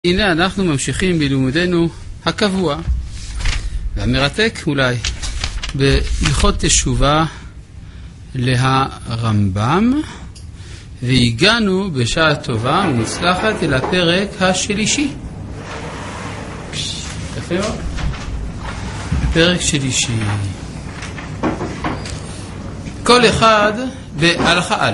הנה אנחנו ממשיכים בלימודנו הקבוע והמרתק אולי בהלכות תשובה להרמב"ם, והגענו בשעה טובה ומוצלחת אל הפרק השלישי. יפה מאוד. פרק שלישי. כל אחד בהלכה א'.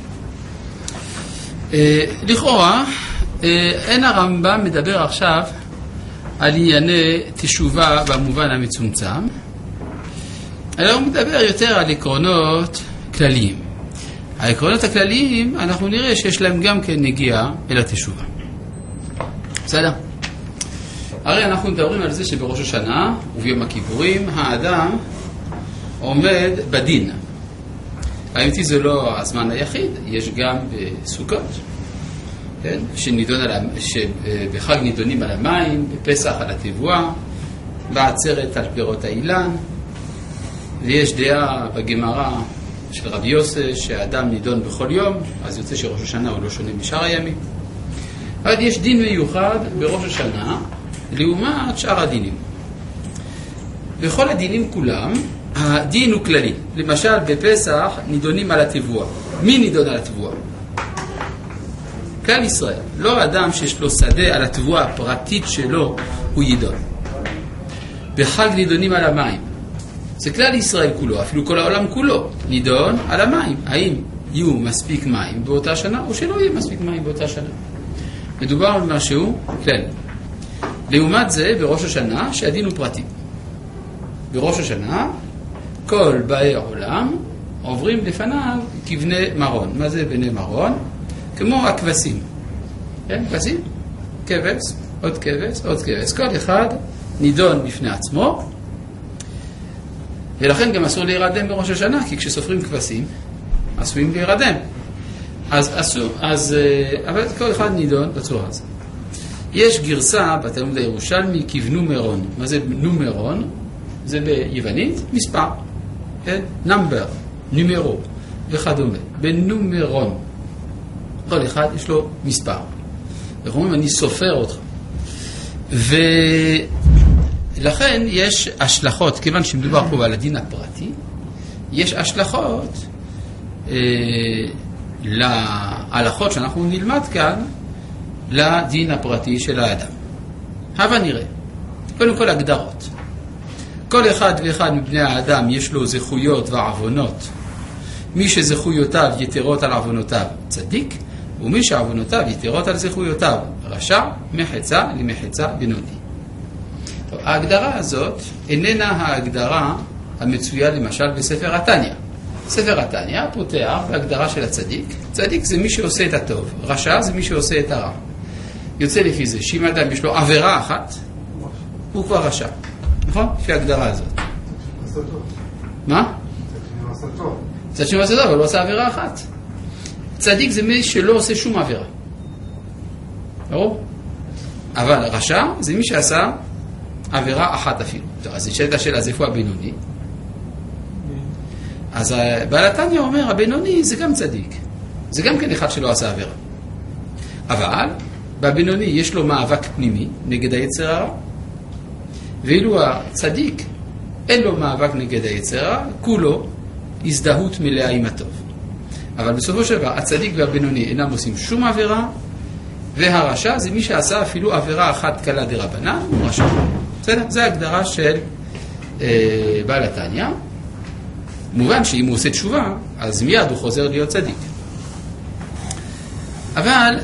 לכאורה אין הרמב"ם מדבר עכשיו על ענייני תשובה במובן המצומצם, אלא הוא מדבר יותר על עקרונות כלליים. העקרונות הכלליים אנחנו נראה שיש להם גם כן נגיעה אל התשובה. בסדר? הרי אנחנו מדברים על זה שבראש השנה וביום הכיפורים האדם עומד בדין. האמת זה לא הזמן היחיד, יש גם בסוכות. כן? שבחג נידונים על המים, בפסח על התבואה, בעצרת על פירות האילן, ויש דעה בגמרא של רבי יוסף שהאדם נידון בכל יום, אז יוצא שראש השנה הוא לא שונה משאר הימים. אבל יש דין מיוחד בראש השנה לעומת שאר הדינים. בכל הדינים כולם הדין הוא כללי. למשל בפסח נידונים על התבואה. מי נידון על התבואה? כלל ישראל. לא אדם שיש לו שדה על התבואה הפרטית שלו הוא יידון. בחג נידונים על המים. זה כלל ישראל כולו, אפילו כל העולם כולו נידון על המים. האם יהיו מספיק מים באותה שנה או שלא יהיה מספיק מים באותה שנה. מדובר על משהו כלל. לעומת זה בראש השנה שהדין הוא פרטי. בראש השנה כל באי העולם עוברים לפניו כבני מרון. מה זה בני מרון? כמו הכבשים. כן, כבשים? כבש, עוד כבש, עוד כבש. כל אחד נידון בפני עצמו, ולכן גם אסור להירדם בראש השנה, כי כשסופרים כבשים, עשויים להירדם. אבל כל אחד נידון בצורה הזאת. יש גרסה בתלמוד הירושלמי כבנומרון. מה זה נומרון? זה ביוונית מספר. כן? נאמבר, נומרו, וכדומה. בנומרון. כל אחד יש לו מספר. אנחנו אומרים, אני סופר אותך. ולכן יש השלכות, כיוון שמדובר פה על הדין הפרטי, יש השלכות להלכות שאנחנו נלמד כאן לדין הפרטי של האדם. הבה נראה. קודם כל הגדרות. כל אחד ואחד מבני האדם יש לו זכויות ועוונות. מי שזכויותיו יתרות על עוונותיו צדיק, ומי שעוונותיו יתרות על זכויותיו רשע, מחצה למחצה בינוני. טוב, ההגדרה הזאת איננה ההגדרה המצויה למשל בספר התניא. ספר התניא פותח בהגדרה של הצדיק. צדיק זה מי שעושה את הטוב, רשע זה מי שעושה את הרע. יוצא לפי זה שאם אדם יש לו עבירה אחת, הוא כבר רשע. נכון? לפי ההגדרה הזאת. מה? צד שני עושה טוב, אבל לא עושה עבירה אחת. צדיק זה מי שלא עושה שום עבירה. ברור? אבל רשע זה מי שעשה עבירה אחת אפילו. טוב, אז נשאלת השאלה, אז איפה הבינוני? אז בעל התניא אומר, הבינוני זה גם צדיק. זה גם כן אחד שלא עשה עבירה. אבל בבינוני יש לו מאבק פנימי נגד היצר הרע. ואילו הצדיק אין לו מאבק נגד היצר הרע, כולו הזדהות מלאה עם הטוב. אבל בסופו של דבר, הצדיק והבינוני אינם עושים שום עבירה, והרשע זה מי שעשה אפילו עבירה אחת קלה דרבנן, הוא רשע. בסדר? זו ההגדרה של בעל התניא. מובן שאם הוא עושה תשובה, אז מיד הוא חוזר להיות צדיק. אבל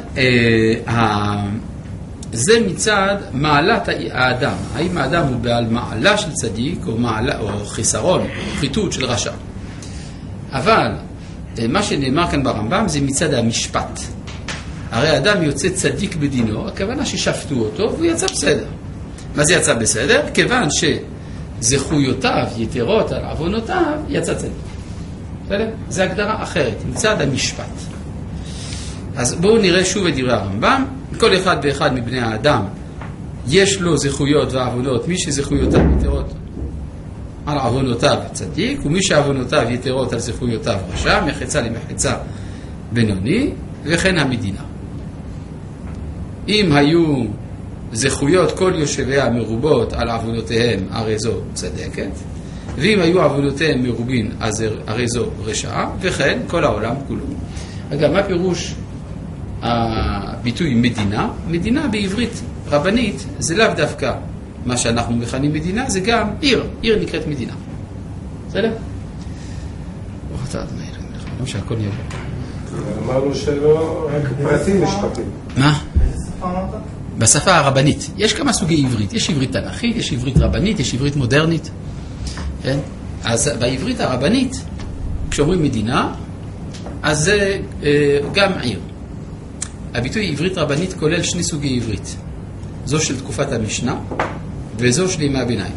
זה מצד מעלת האדם. האם האדם הוא בעל מעלה של צדיק, או חיסרון, או חיתות של רשע. אבל מה שנאמר כאן ברמב"ם זה מצד המשפט. הרי האדם יוצא צדיק בדינו, הכוונה ששפטו אותו והוא יצא בסדר. מה זה יצא בסדר? כיוון שזכויותיו יתרות על עוונותיו, יצא צדיק. בסדר? זו הגדרה אחרת, מצד המשפט. אז בואו נראה שוב את דברי הרמב"ם. כל אחד ואחד מבני האדם יש לו זכויות ועוונות, מי שזכויותיו יתרות על עוונותיו צדיק, ומי שעוונותיו יתרות על זכויותיו רשע, מחצה למחצה בינוני, וכן המדינה. אם היו זכויות כל יושביה מרובות על עבודותיהם, הרי זו צדקת, ואם היו עבודותיהם מרובין, אז הרי זו רשעה, וכן כל העולם כולו. אגב, מה פירוש הביטוי מדינה? מדינה בעברית רבנית זה לאו דווקא מה שאנחנו מכנים מדינה, זה גם עיר. עיר נקראת מדינה. בסדר? ברוך אתה אדוני אלוהינו מלך העולם שהכל נהיה בו. אמרנו שלא, רק פרטים משפטים. מה? בשפה הרבנית. יש כמה סוגי עברית. יש עברית תנ"כית, יש עברית רבנית, יש עברית מודרנית. כן? אז בעברית הרבנית, כשאומרים מדינה, אז זה גם עיר. הביטוי עברית רבנית כולל שני סוגי עברית. זו של תקופת המשנה, וזו של ימי הביניים.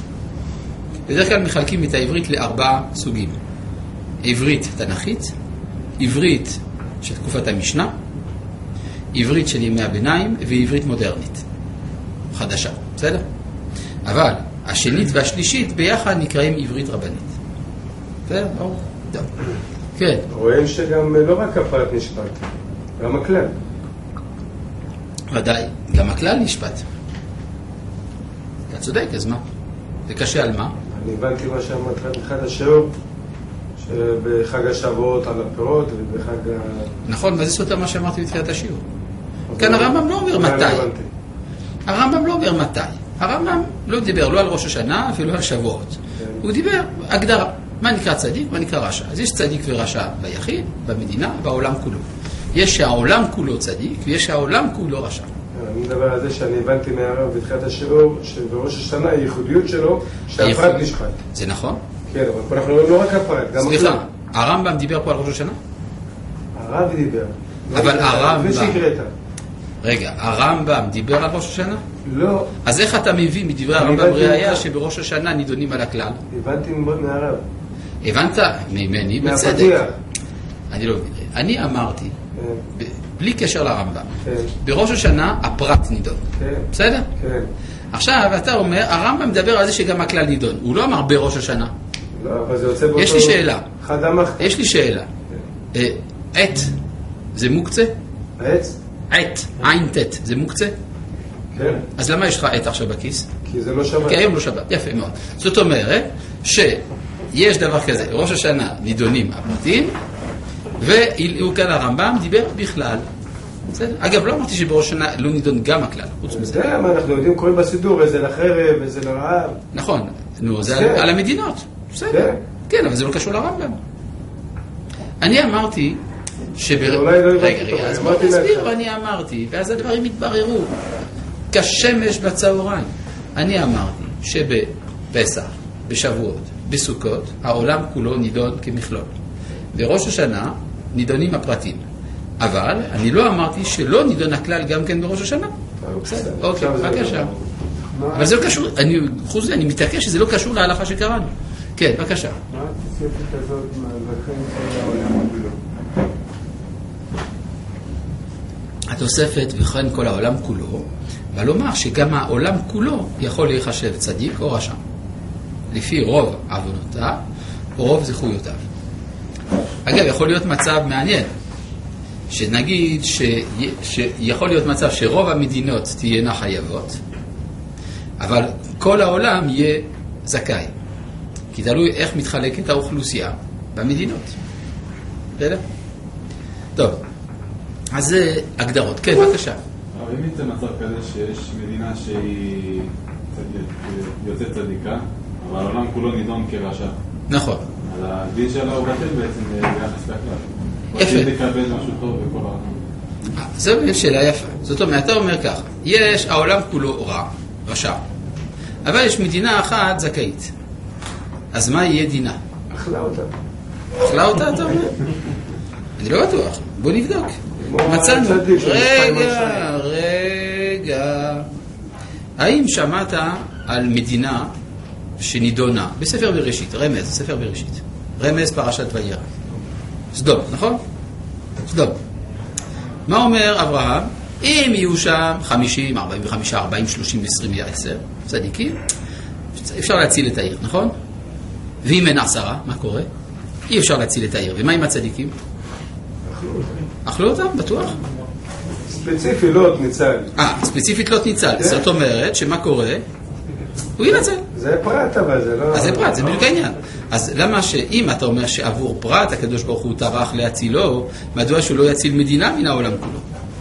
בדרך כלל מחלקים את העברית לארבעה סוגים. עברית תנ"כית, עברית של תקופת המשנה, עברית של ימי הביניים, ועברית מודרנית. חדשה, בסדר? אבל השנית והשלישית ביחד נקראים עברית רבנית. בסדר? ברור? טוב. כן. רואים שגם לא רק הפרט נשפט, גם הכלל. ודאי, גם הכלל נשפט. אתה צודק, אז מה? זה קשה על מה? אני הבנתי מה שאמרת באחד השיעור, שבחג השבועות על הפירות ובחג נכון, וזה סותר מה שאמרתי בתחילת השיעור. כאן הרמב"ם לא אומר מתי. הרמב"ם לא אומר מתי. הרמב"ם לא דיבר לא על ראש השנה, אפילו על שבועות. הוא דיבר הגדרה. מה נקרא צדיק? מה נקרא רשע? אז יש צדיק ורשע ביחיד, במדינה, בעולם כולו. יש שהעולם כולו צדיק, ויש שהעולם כולו רשע. אני מדבר על זה שאני הבנתי מהרב בתחילת השיעור, שבראש השנה הייחודיות שלו, שהפרט נשפט. זה נכון? כן, אבל פה אנחנו רואים לא רק הפרט, גם הכלל. סליחה, הרמב"ם דיבר פה על ראש השנה? הרב דיבר. אבל הרמב"ם... ושקראת. רגע, הרמב"ם דיבר על ראש השנה? לא. אז איך אתה מביא מדברי הרמב"ם ראיה שבראש השנה נידונים על הכלל? הבנתי מהרב. הבנת? ממני, בצדק. אני לא מבין. אני אמרתי, בלי קשר לרמב"ם, בראש השנה הפרט נידון. בסדר? כן. עכשיו אתה אומר, הרמב"ם מדבר על זה שגם הכלל נידון. הוא לא אמר בראש השנה. לא, אבל זה יוצא באותו... יש לי שאלה. חדמך. יש לי שאלה. עת, זה מוקצה? עץ? עת, עין תת, זה מוקצה? כן. אז למה יש לך עת עכשיו בכיס? כי זה לא שבת. כי היום לא שבת, יפה מאוד. זאת אומרת שיש דבר כזה, ראש השנה נידונים הפרטים, והוא כאן הרמב"ם דיבר בכלל. אגב, לא אמרתי שבראש השנה לא נידון גם הכלל, חוץ מזה. זה מה אנחנו יודעים, קוראים בסידור, איזה לחרב, איזה לרעב. נכון, זה על המדינות. בסדר. כן, אבל זה לא קשור לרמב"ם. אני אמרתי רגע, אז בוא נסביר, אני אמרתי, ואז הדברים התבררו. כשמש בצהריים. אני אמרתי שבפסח, בשבועות, בסוכות, העולם כולו נידון כמכלול. בראש השנה נידונים הפרטים. אבל אני לא אמרתי שלא נידון הכלל גם כן בראש השנה. בסדר, אוקיי, בבקשה. אבל זה לא קשור, חוץ זה, אני מתעקש שזה לא קשור להלכה שקראנו. כן, בבקשה. מה התוספת הזאת לכן כל העולם כולו? התוספת וכן כל העולם כולו, אבל לומר שגם העולם כולו יכול להיחשב צדיק או רשע, לפי רוב עוונותיו או רוב זכויותיו. אגב, יכול להיות מצב מעניין, שנגיד שיכול להיות מצב שרוב המדינות תהיינה חייבות, אבל כל העולם יהיה זכאי, כי תלוי איך מתחלקת האוכלוסייה במדינות. בסדר? טוב. אז זה הגדרות. כן, בבקשה. אבל אם יצא מצב כזה שיש מדינה שהיא יוצאת צדיקה, אבל העולם כולו נידון כרשע. נכון. אז הדין שלה הוא בטל בעצם ביחס לכלל. יפה. הוא תקבל משהו טוב בכל העולם. זו באמת שאלה יפה. זאת אומרת, אתה אומר ככה, יש העולם כולו רע, רשע, אבל יש מדינה אחת זכאית. אז מה יהיה דינה? אכלה אותה. אכלה אותה, אתה אומר? אני לא בטוח. בוא נבדוק. מצאנו. רגע. האם שמעת על מדינה שנידונה בספר בראשית, רמז, ספר בראשית, רמז פרשת וירא, סדום, נכון? סדום. מה אומר אברהם? אם יהיו שם 50, 45, 40, 30, 20, 10 צדיקים, אפשר להציל את העיר, נכון? ואם אין 10, מה קורה? אי אפשר להציל את העיר. ומה עם הצדיקים? אכלו אותם, בטוח? ספציפי לא ניצל. ספציפית לא ניצל. זאת אומרת שמה קורה? הוא ינצל. זה פרט אבל זה לא... אז זה פרט, זה בדיוק העניין. אז למה שאם אתה אומר שעבור פרט הקדוש ברוך הוא טרח להצילו, מדוע שהוא לא יציל מדינה מן העולם כולו?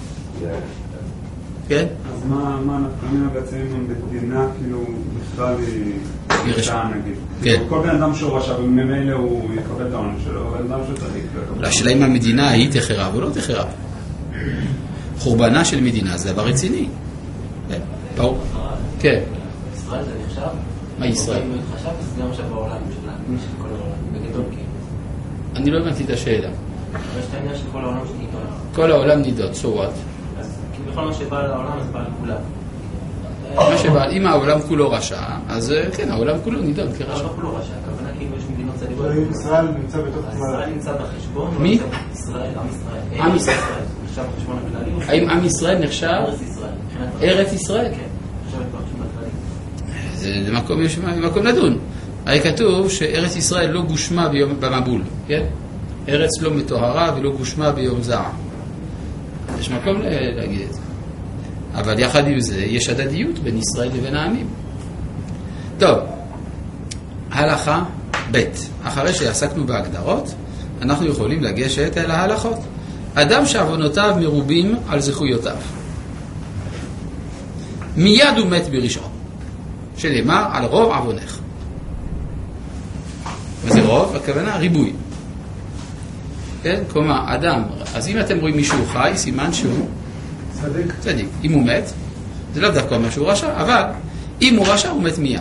כן? אז מה נפקמים בעצם עם מדינה כאילו בכלל היא רשעה נגיד? כן. כל בן אדם שהוא רשע וממילא הוא יקבל את העונש שלו, אבל אדם שהוא צדיק לא יקבל. השאלה אם המדינה היא תחרב או לא תחרב. חורבנה של מדינה זה דבר רציני. כן, ברור. כן. ישראל זה נחשב? מה ישראל? אם חשב, אז גם עכשיו בעולם של כל העולם, בגדול כאילו. אני לא הבנתי את השאלה. אבל יש את העניין של כל העולם שנידון. כל העולם נידון, so what? אז בכל מה שבא לעולם, אז בא לכולם. מה שבא, אם העולם כולו רשע, אז כן, העולם כולו נידון כרשע. העולם כולו רשע, הכוונה כאילו יש מדינות צדיקות. ישראל נמצא בתוך... ישראל נמצא בחשבון. מי? ישראל, עם ישראל. עם ישראל. נחשב בחשבון הכללי. האם עם ישראל נחשב? ארץ ישראל. ארץ ישראל? כן. נחשבת בחשבון הכללי. זה מקום, יש מקום לדון. הרי כתוב שארץ ישראל לא גושמה במבול, כן? ארץ לא מטוהרה ולא גושמה ביום זעם. יש מקום להגיד את זה. אבל יחד עם זה יש הדדיות בין ישראל לבין העמים. טוב, הלכה ב'. אחרי שעסקנו בהגדרות, אנחנו יכולים לגשת אל ההלכות. אדם שעוונותיו מרובים על זכויותיו. מיד הוא מת בראשון. שנאמר על רוב עוונך. וזה רוב, הכוונה ריבוי. כן? כלומר, אדם, אז אם אתם רואים מישהו חי, סימן שהוא צדיק. צדיק. אם הוא מת, זה לא דווקא אומר שהוא רשע, אבל אם הוא רשע, הוא מת מיד.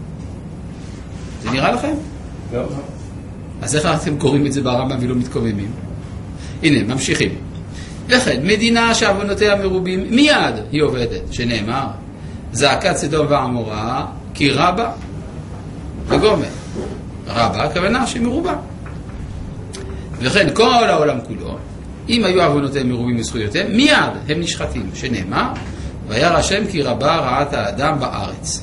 זה נראה לכם? לא. אז איך אתם קוראים את זה ברמב"ם ולא מתקוממים? הנה, ממשיכים. לכן, מדינה שעוונותיה מרובים, מיד היא עובדת, שנאמר, זעקת סדום ועמורה, כי רבה וגומר. רבה, הכוונה שמרובה. וכן, כל העולם כולו, אם היו עוונותיהם מרובים מזכויותיהם, מיד הם נשחטים, שנאמר, וירא השם כי רבה רעת האדם בארץ.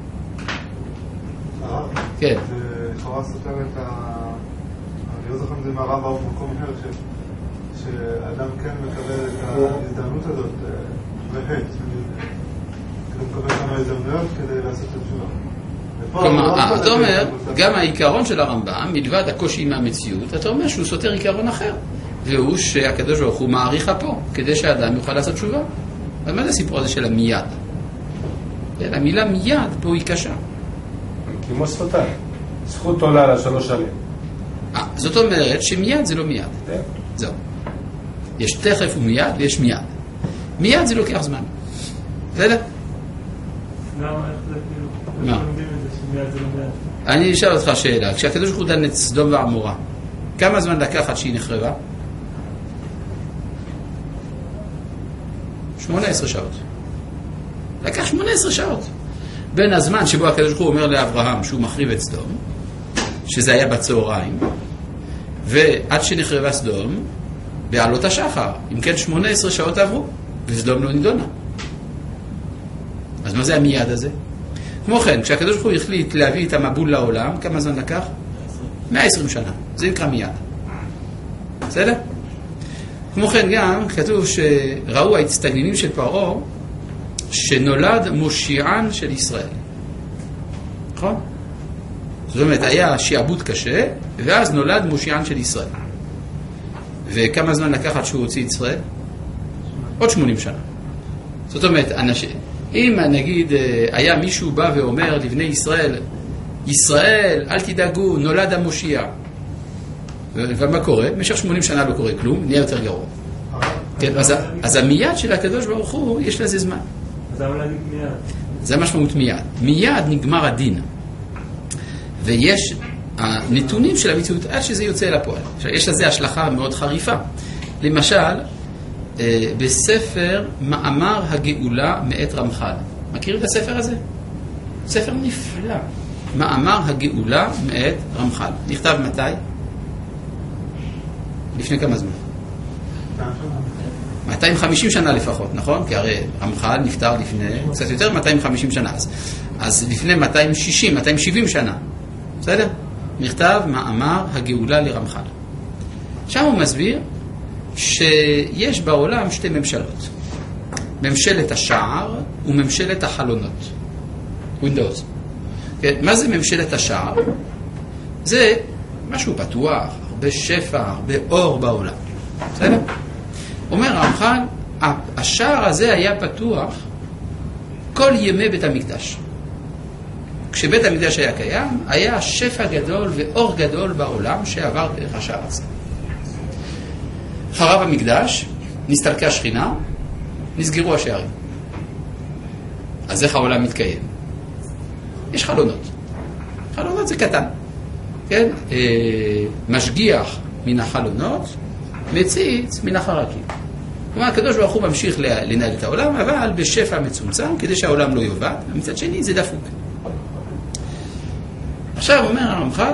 כן. זה לכאורה סותר את אני לא זוכר אם זה מהרב או במקום אחר, שאדם כן מקבל את ההזדמנות הזאת, והט, הוא מקבל כמה הזדמנויות כדי לעשות את התשובה. כלומר, אתה אומר, גם העיקרון של הרמב"ם, מלבד הקושי עם המציאות, אתה אומר שהוא סותר עיקרון אחר, והוא שהקדוש ברוך הוא מעריך פה, כדי שהאדם יוכל לעשות תשובה. אבל מה זה הסיפור הזה של המיד? המילה מיד פה היא קשה. כמו שפתה. זכות עולה ל3 שנים. זאת אומרת שמיד זה לא מיד. זהו. יש תכף ומיד ויש מיד. מיד זה לוקח זמן. בסדר? למה? איך זה כאילו? מה? אני אשאל אותך שאלה. כשהקדוש ברוך הוא דן את סדום ועמורה, כמה זמן לקח עד שהיא נחרבה? 18 שעות. לקח 18 שעות. בין הזמן שבו הקדוש ברוך הוא אומר לאברהם שהוא מחריב את סדום, שזה היה בצהריים, ועד שנחרבה סדום, בעלות השחר. אם כן 18 שעות עברו, וסדום לא נידונה. אז מה זה המיד הזה? כמו כן, כשהקדוש ברוך הוא החליט להביא את המבול לעולם, כמה זמן לקח? 120 שנה. זה נקרא מיד. בסדר? כמו כן גם כתוב שראו ההצטגנינים של פרעה שנולד מושיען של ישראל. נכון? זאת אומרת, היה שיעבוד קשה, ואז נולד מושיען של ישראל. וכמה זמן לקח עד שהוא הוציא את ישראל? עוד 80 שנה. זאת אומרת, אם נגיד היה מישהו בא ואומר לבני ישראל, ישראל, אל תדאגו, נולד המושיע. ומה קורה? במשך 80 שנה לא קורה כלום, נהיה יותר גרוע. כן, אז המיד של הקדוש ברוך הוא, יש לזה זמן. אז למה להגיד מיד? זה משמעות מיד. מיד נגמר הדין. ויש הנתונים של המציאות עד שזה יוצא לפועל. עכשיו, יש לזה השלכה מאוד חריפה. למשל, בספר מאמר הגאולה מאת רמח"ל. מכיר את הספר הזה? ספר נפלא. מאמר הגאולה מאת רמח"ל. נכתב מתי? לפני כמה זמן? 250 שנה לפחות, נכון? כי הרי רמח"ל נפטר לפני קצת יותר 250 שנה. אז לפני 260, 270 שנה. בסדר? נכתב מאמר הגאולה לרמח"ל. שם הוא מסביר שיש בעולם שתי ממשלות. ממשלת השער וממשלת החלונות. Windows. כן, מה זה ממשלת השער? זה משהו פתוח, הרבה שפע, הרבה אור בעולם. בסדר? אומר הרמח"ל, השער הזה היה פתוח כל ימי בית המקדש. כשבית המקדש היה קיים, היה שפע גדול ואור גדול בעולם שעבר דרך השער הזה. חרב המקדש, נסתלקה השכינה, נסגרו השערים. אז איך העולם מתקיים? יש חלונות. חלונות זה קטן. כן? משגיח מן החלונות, מציץ מן החרקים. כלומר, הקדוש ברוך הוא ממשיך לנהל את העולם, אבל בשפע מצומצם, כדי שהעולם לא יובד, ומצד שני זה דפוק. עכשיו אומר הרמח"ל,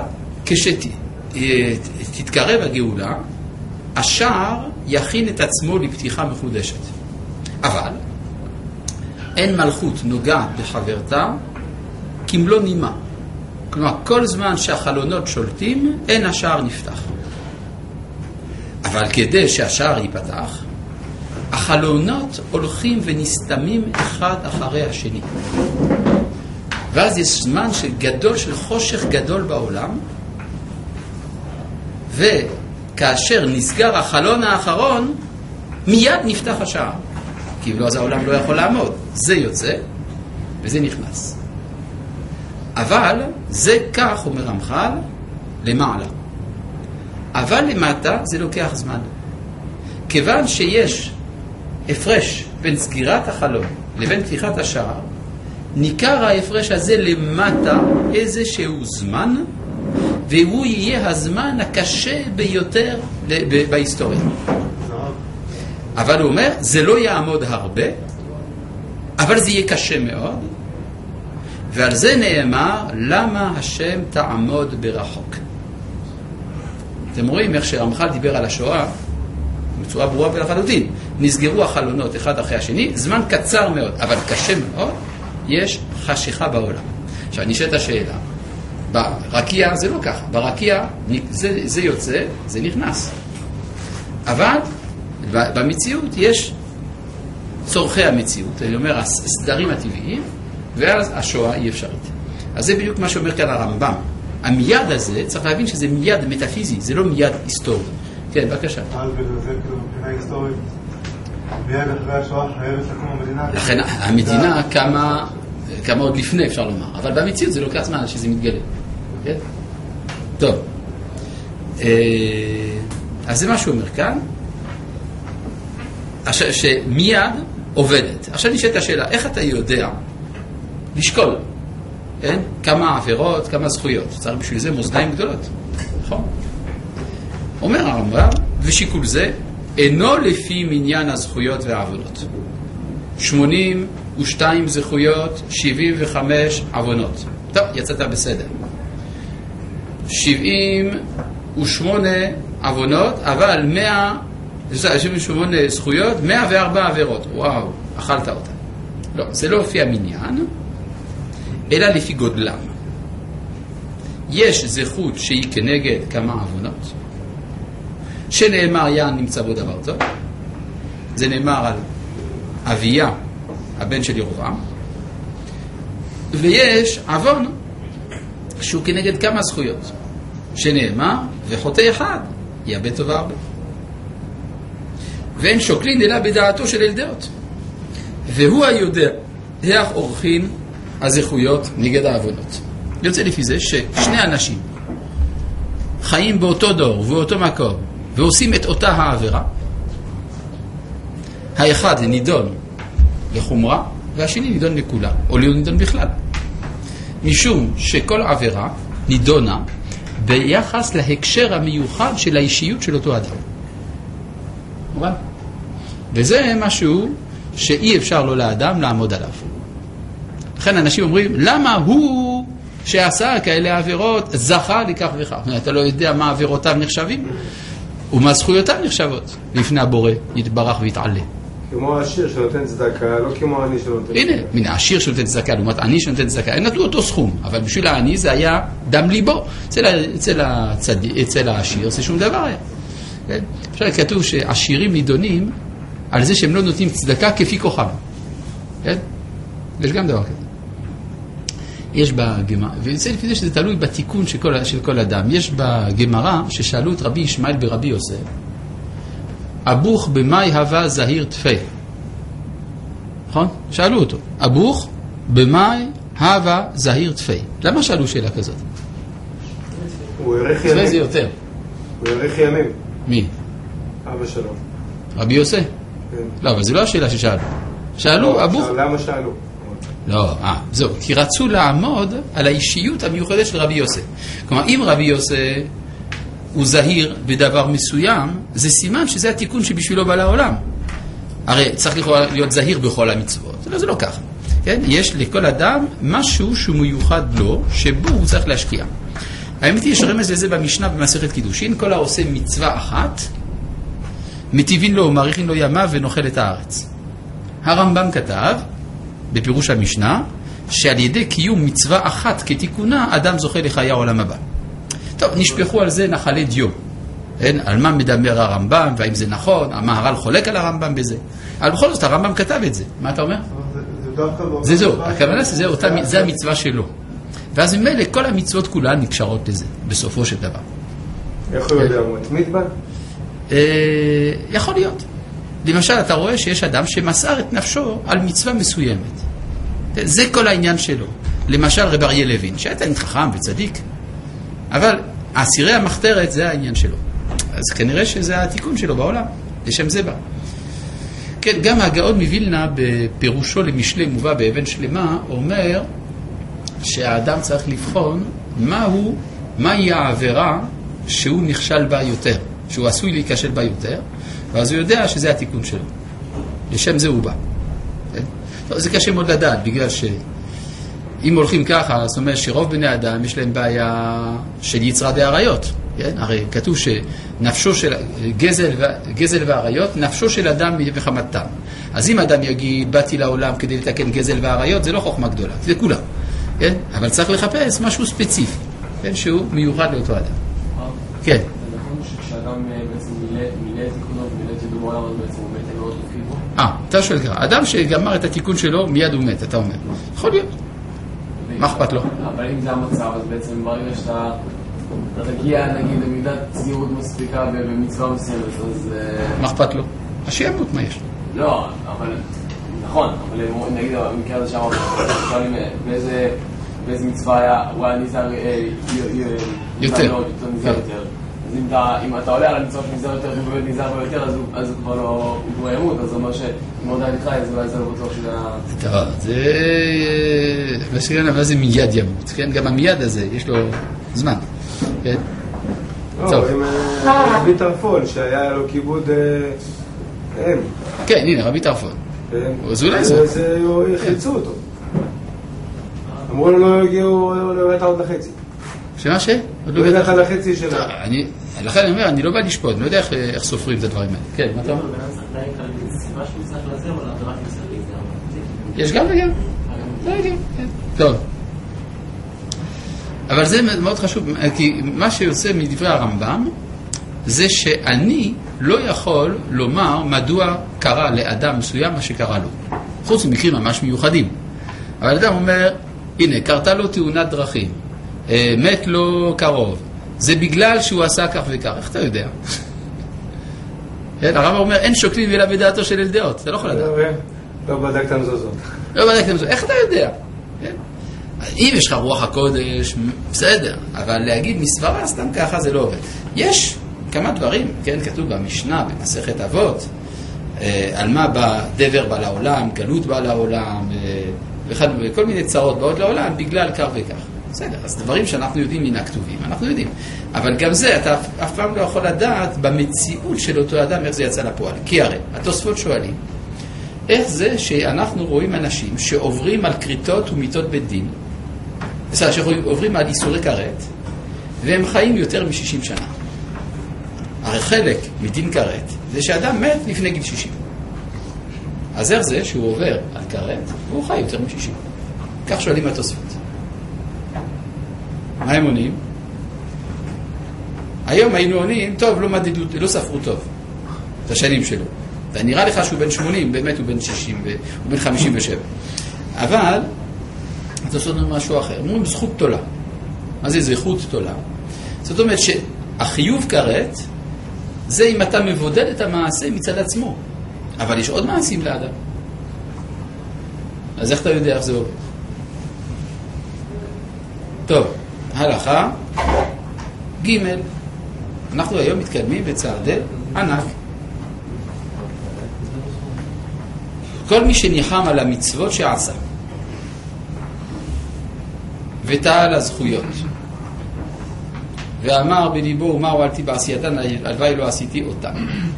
כשתתקרב הגאולה, השער יכין את עצמו לפתיחה מחודשת. אבל אין מלכות נוגעת בחברתה כמלוא נימה. כלומר, כל זמן שהחלונות שולטים, אין השער נפתח. אבל כדי שהשער ייפתח, החלונות הולכים ונסתמים אחד אחרי השני. ואז יש זמן גדול של חושך גדול בעולם, וכאשר נסגר החלון האחרון, מיד נפתח השער. כי אם לא, אז העולם לא יכול לעמוד. זה יוצא, וזה נכנס. אבל זה כך, אומר רמח"ל, למעלה. אבל למטה זה לוקח זמן. כיוון שיש הפרש בין סגירת החלון לבין פתיחת השער, ניכר ההפרש הזה למטה איזשהו זמן, והוא יהיה הזמן הקשה ביותר בהיסטוריה. אבל הוא אומר, זה לא יעמוד הרבה, אבל זה יהיה קשה מאוד, ועל זה נאמר, למה השם תעמוד ברחוק. אתם רואים איך שרמח"ל דיבר על השואה, בצורה ברורה ולחלוטין. נסגרו החלונות אחד אחרי השני, זמן קצר מאוד, אבל קשה מאוד, יש חשיכה בעולם. עכשיו, נשאלת השאלה, ברקיע זה לא ככה, ברקיע זה יוצא, זה נכנס. אבל במציאות יש צורכי המציאות, אני אומר, הסדרים הטבעיים, ואז השואה היא אפשרית. אז זה בדיוק מה שאומר כאן הרמב"ם. המיד הזה, צריך להבין שזה מיד מטאפיזי, זה לא מיד היסטורי. כן, בבקשה. אז בגלל זה, כאילו, מבחינה היסטורית, מיד אחרי השואה חייבת לקום המדינה. לכן המדינה קמה עוד לפני, אפשר לומר. אבל במציאות זה לוקח זמן שזה מתגלה. כן? טוב. אז זה מה שהוא אומר כאן, שמיד עובדת. עכשיו נשאלת השאלה, איך אתה יודע לשקול? כן? כמה עבירות, כמה זכויות. צריך בשביל זה מאזניים גדולות. נכון? אומר הרמב"ם, ושיקול זה אינו לפי מניין הזכויות והעוונות. 82 זכויות, 75 עוונות. טוב, יצאת בסדר. 78 עוונות, אבל 78 זכויות, 104 עבירות. וואו, אכלת אותה. לא, זה לא לפי המניין, אלא לפי גודלם. יש זכות שהיא כנגד כמה עוונות, שנאמר יען נמצא בו דבר טוב. זה נאמר על אביה, הבן של ירובעם. ויש עוון שהוא כנגד כמה זכויות, שנאמר וחוטא אחד יאבד טובה הרבה. ואין שוקלין אלא בדעתו של אל דעות, והוא היודע איך עורכים הזכויות נגד העוונות. יוצא לפי זה ששני אנשים חיים באותו דור ובאותו מקום ועושים את אותה העבירה, האחד נידון לחומרה והשני נידון לכולה, או לא נידון בכלל, משום שכל עבירה נידונה ביחס להקשר המיוחד של האישיות של אותו אדם. וזה משהו שאי אפשר לו לאדם לעמוד עליו. לכן אנשים אומרים, למה הוא שעשה כאלה עבירות זכה לכך וכך? אתה לא יודע מה עבירותיו נחשבים ומה זכויותיו נחשבות לפני הבורא יתברך ויתעלה. כמו העשיר שנותן צדקה, לא כמו העני שנותן צדקה. הנה, מן העשיר שנותן צדקה לעומת העני שנותן צדקה, הם נתנו אותו סכום, אבל בשביל העני זה היה דם ליבו. אצל העשיר זה שום דבר היה. עכשיו כתוב שעשירים נידונים על זה שהם לא נותנים צדקה כפי כוחם. יש גם דבר כזה. יש בגמרא, וזה לפי זה שזה תלוי בתיקון של כל אדם. יש בגמרא ששאלו את רבי ישמעאל ברבי יוסף, אבוך במאי הווה זהיר תפי. נכון? שאלו אותו, אבוך במאי הווה זהיר תפי. למה שאלו שאלה כזאת? הוא ערך תפי זה ימים. יותר. הוא ערך ימים. מי? אבא שלו. רבי יוסף? כן. לא, אבל זו לא השאלה ששאלו. שאלו, אבוך... למה שאלו? לא, זהו, כי רצו לעמוד על האישיות המיוחדת של רבי יוסף. כלומר, אם רבי יוסף הוא זהיר בדבר מסוים, זה סימן שזה התיקון שבשבילו בא לעולם. הרי צריך להיות זהיר בכל המצוות. זה לא ככה. כן? יש לכל אדם משהו שהוא מיוחד לו, שבו הוא צריך להשקיע. האמת היא, יש רמז לזה במשנה במסכת קידושין, כל העושה מצווה אחת, מטיבין לו ומאריכין לו ימיו ונאכל את הארץ. הרמב"ם כתב, בפירוש המשנה, שעל ידי קיום מצווה אחת כתיקונה, אדם זוכה לחיי העולם הבא. טוב, נשפחו על זה נחלי דיו. אין, על מה מדבר הרמב"ם, והאם זה נכון, המהר"ל חולק על הרמב"ם בזה. אבל בכל זאת, הרמב"ם כתב את זה. מה אתה אומר? זה זו, הכוונה זה המצווה שלו. ואז ממילא כל המצוות כולן נקשרות לזה, בסופו של דבר. איך הוא יודע, הוא מתמיד בה? יכול להיות. למשל, אתה רואה שיש אדם שמסר את נפשו על מצווה מסוימת. זה כל העניין שלו. למשל, רב אריה לוין, שהיה תלמיד חכם וצדיק, אבל אסירי המחתרת זה העניין שלו. אז כנראה שזה התיקון שלו בעולם. לשם זה בא. כן, גם הגאון מווילנה בפירושו למשלי מובא באבן שלמה אומר שהאדם צריך לבחון מהי העבירה שהוא נכשל בה יותר, שהוא עשוי להיכשל בה יותר, ואז הוא יודע שזה התיקון שלו. לשם זה הוא בא. כן? לא, זה קשה מאוד לדעת, בגלל שאם הולכים ככה, זאת אומרת שרוב בני אדם יש להם בעיה של יצרה דעריות. כן? הרי כתוב שנפשו של גזל ועריות, נפשו של אדם וחמתם. אז אם אדם יגיד, באתי לעולם כדי לתקן גזל ועריות, זה לא חוכמה גדולה, זה כולם. כן? אבל צריך לחפש משהו ספציפי, כן? שהוא מיוחד לאותו אדם. כן. זה נכון שכשאדם בעצם מילא תיקונו ומילא את ידו בעולם, אז בעצם הוא מת, הם לא תוקפים בו? אתה שואל ככה, אדם שגמר את התיקון שלו, מיד הוא מת, אתה אומר. יכול להיות. מה אכפת לו? אבל אם זה המצב, אז בעצם ברגע שאתה תגיע, נגיד, למידת צניעות מספיקה במצווה מסוימת, אז... מה אכפת לו? אז שימות, מה יש? לא, אבל... נכון, אבל נגיד, במקרה הזה שאמרנו, שואלים באיזה מצווה הוא היה נזהר יותר. אם אתה עולה על המצווה שנזהר יותר והוא באמת נזהר יותר, אז הוא כבר לא... הוא כבר ימות, אז זה אומר שאם הוא עדיין חי, אז אולי זה לא בטוח שזה... טוב, זה... מה שקרה, אבל זה מיד ימות, כן? גם המיד הזה, יש לו זמן, כן? לא, עם רבי טרפון, שהיה לו כיבוד אם. כן, הנה, רבי טרפון. אז אולי זה יחלצו אותו. אמרו לו לא הגיעו, לא הבאת עוד לחצי. שמה ש? לא הבאת לחצי שלה. לכן אני אומר, אני לא בא לשפוט, אני לא יודע איך סופרים את הדברים האלה. כן, מה אתה אומר? יש גם וגם. טוב. אבל זה מאוד חשוב, כי מה שיוצא מדברי הרמב"ם, זה שאני לא יכול לומר מדוע קרה לאדם מסוים מה שקרה לו. חוץ ממקרים ממש מיוחדים. אבל אדם אומר, הנה, קרתה לו תאונת דרכים, מת לו קרוב. זה בגלל שהוא עשה כך וכך. איך אתה יודע? הרמב"ם אומר, אין שוקלים אלא בדעתו של אל דעות. אתה לא יכול לדעת. לא בדקת מזוזות. לא בדקת מזוזות. איך אתה יודע? אם יש לך רוח הקודש, בסדר. אבל להגיד מסברה סתם ככה זה לא עובד. יש כמה דברים, כן, כתוב במשנה, במסכת אבות, על מה דבר בא לעולם, גלות בא לעולם, וכל מיני צרות באות לעולם בגלל כך וכך. בסדר, אז דברים שאנחנו יודעים מן הכתובים, אנחנו יודעים. אבל גם זה, אתה אף פעם לא יכול לדעת במציאות של אותו אדם איך זה יצא לפועל. כי הרי, התוספות שואלים, איך זה שאנחנו רואים אנשים שעוברים על קריטות ומיתות בית דין, בסדר, שעוברים על איסורי כרת, והם חיים יותר מ-60 שנה. הרי חלק מדין כרת זה שאדם מת לפני גיל 60. אז איך זה שהוא עובר על כרת והוא חי יותר מ-60. כך שואלים התוספות. מה הם עונים? היום היינו עונים, טוב, לא ספרו טוב את השנים שלו. ונראה לך שהוא בן 80, באמת הוא בן 60, הוא בן 57. אבל, זה עושה לנו משהו אחר. אומרים זכות תולה. מה זה זכות תולה? זאת אומרת שהחיוב כרת, זה אם אתה מבודד את המעשה מצד עצמו. אבל יש עוד מעשים לאדם. אז איך אתה יודע איך זה עובד? טוב, הלכה ג' אנחנו היום מתקדמים בצעדי ענק. כל מי שניחם על המצוות שעשה ותעל הזכויות ואמר בליבו ומר ועלתי בעשייתן הלוואי לא עשיתי אותן,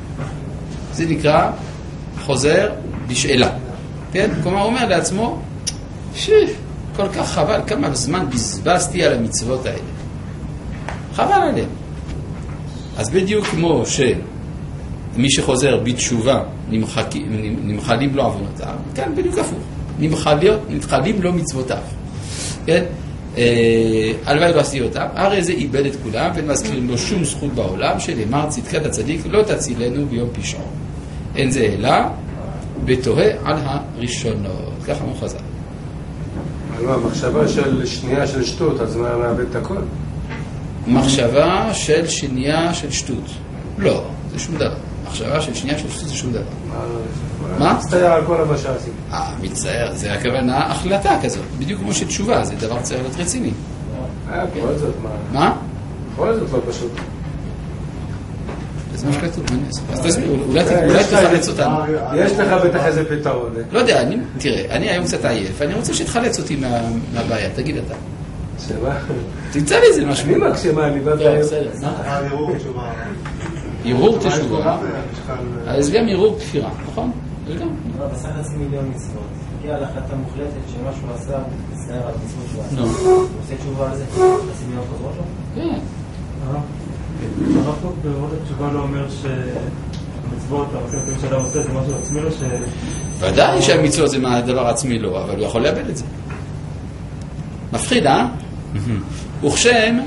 זה נקרא חוזר בשאלה, כן? כלומר הוא אומר לעצמו כל כך חבל, כמה זמן בזבזתי על המצוות האלה, חבל עליהם. אז בדיוק כמו שמי שחוזר בתשובה נמחלים לו עוונותיו, כן, בדיוק הפוך, נמחלים לו מצוותיו, כן? הלוואי לא עשיתי אותם, הרי זה איבד את כולם ואין מזכירים לו שום זכות בעולם, שנאמר צדקת הצדיק לא תצילנו ביום פשעו, אין זה אלא בתוהה על הראשונות. ככה הוא חזר. אבל המחשבה של שנייה של שטות, אז מה מאבד את הכל? מחשבה של שנייה של שטות, לא, זה שום דבר. מחשבה של שנייה של שטות זה שום דבר. מה? מצטער על כל מה שעשיתי. מצטער, זה הכוונה החלטה כזאת, בדיוק כמו שתשובה, זה דבר צריך להיות רציני. בכל זאת, מה? בכל זאת לא פשוט. זה מה שכתוב, מה נעשה? אז תסביר, אולי תחלץ אותנו. יש לך בטח איזה פתרון. לא יודע, תראה, אני היום קצת עייף, אני רוצה שתחלץ אותי מהבעיה, תגיד אתה. שמה? תמצא לי איזה משהו. אני מקסימה, אני בא בסדר. ערעור תשובה. ערעור תשובה. אז גם ערעור כפירה, נכון? זה גם. בסך עצמי מיליון מצוות. הגיע להחלטה מוחלטת שמה שהוא עשה, מצטער על המצוות שהוא עשה. הוא עושה תשובה על זה? עושה מיליון חוזרות לו? כן. הרב קוק בעבוד התשובה לא אומר שהמצוות, המעשים שאדם עושה זה משהו עצמי לו ודאי שהמצוות זה דבר עצמי לו, אבל הוא יכול לאבד את זה. מפחיד, וכשם